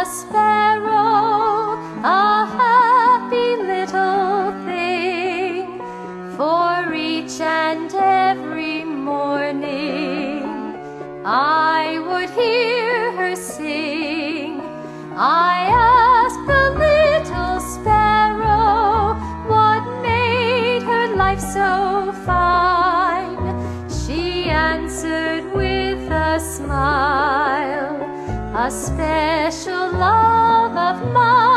sparrow, a happy little thing, for each and every morning I would hear her sing. I asked the little sparrow what made her life so fine. She answered with a smile, a special love of mine.